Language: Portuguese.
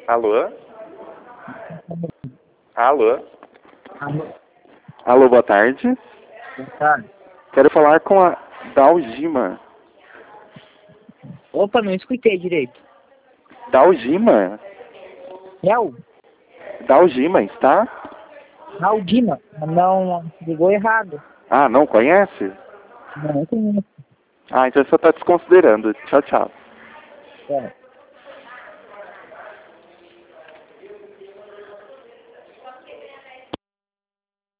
Alô? Alô? Alô, Alô, boa tarde. boa tarde. Quero falar com a Dalgima. Opa, não escutei direito. Dalgima? Léo? Dalgima, está? Aldina. Não, ligou errado. Ah, não conhece? Não conheço. Ah, então você está desconsiderando. Tchau, tchau. É.